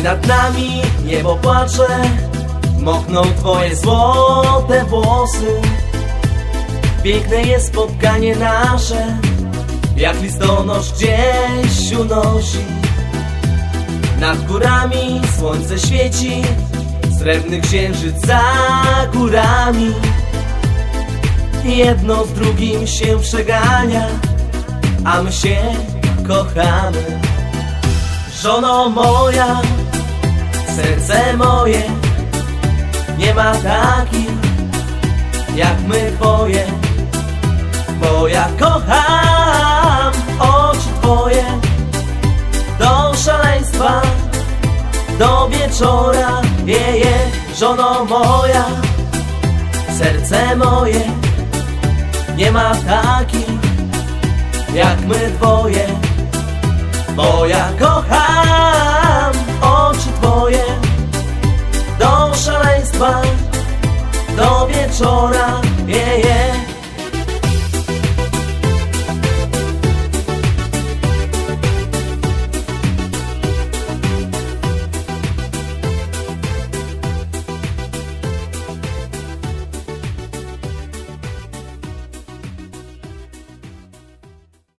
nad nami niebo płacze, mokną twoje złote włosy. Piękne jest spotkanie nasze, jak listonosz gdzieś unosi. Nad górami słońce świeci, srebrny księżyc za górami. Jedno z drugim się przegania, a my się kochamy. Żono moja, serce moje nie ma takich jak my twoje, bo ja kocham oczy twoje do szaleństwa, do wieczora. Żono moja, serce moje nie ma takich jak my twoje, bo ja kocham oczy twoje do szaleństwa, do wieczora.